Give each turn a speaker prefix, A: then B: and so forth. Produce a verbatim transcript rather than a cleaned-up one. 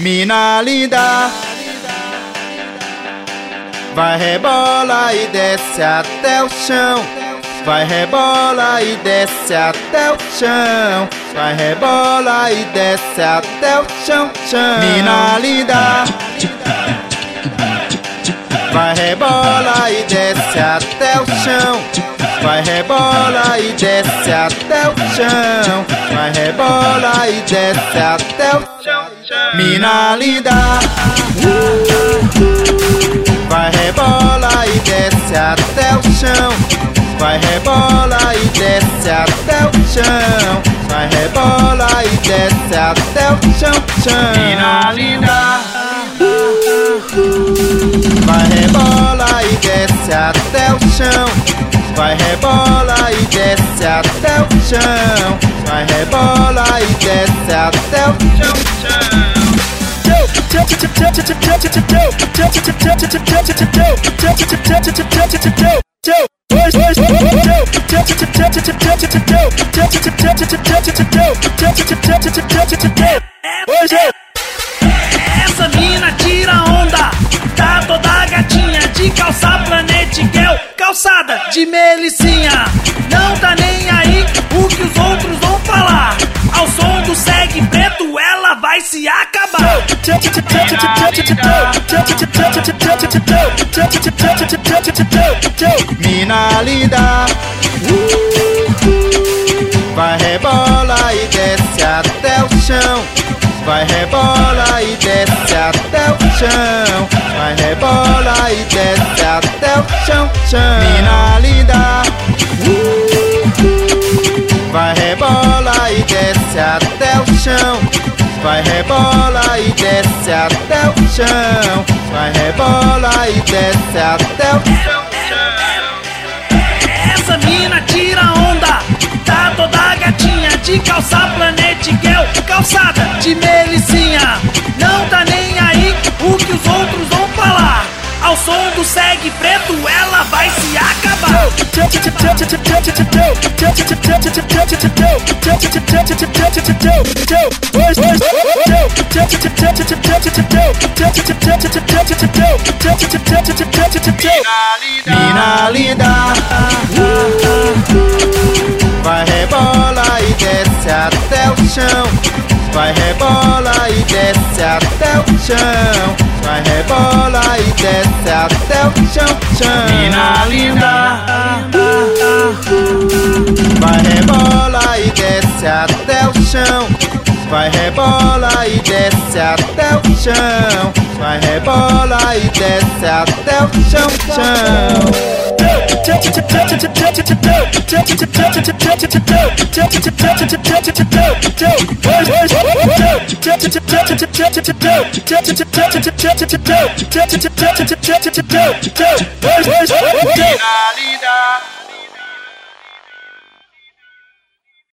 A: Mina linda, vai rebola e desce até o chão. Vai rebola e desce até o chão. Vai rebola e desce até o chão, chão. Mina linda, vai rebola e desce até o chão. Vai rebola e desce até o chão. Vai rebola e desce até o chão. Mina linda, vai rebola e desce até o chão. Vai rebola e desce até o chão. Vai rebola e desce até o chão, chão.
B: Mina linda,
A: vai rebola e desce até o chão. Vai rebola e desce até o chão. Vai rebola e desce até o chão, chão.
B: essa mina tira onda, tá toda gatinha de calça Planet Girl, calçada de melicinha. Não tá nem aí o que os outros vão falar. Ao som do segue preto ela vai se acabar.
A: Mina linda, vai rebola e desce até o chão. Vai rebola e desce até o chão. Vai rebola e desce até o chão, chão. Mina linda, vai rebola e desce até o chão. Vai rebola e desce até o chão. Vai rebola e desce até o chão, chão.
B: Essa mina tira onda, tá toda gatinha de calça Planet Girl, calçada de melicinha. Não tá nem aí o que os outros vão falar. Ao som do segue preto ela vai se acabar.
A: Mina linda, vai rebola e desce até o chão. Vai rebola e desce até o chão. Vai rebola e desce até o chão, chão.
B: Mina linda,
A: vai rebola e desce até o chão. Vai rebola e desce até o chão. Vai rebola e desce até o chão, chão.
B: Mina linda.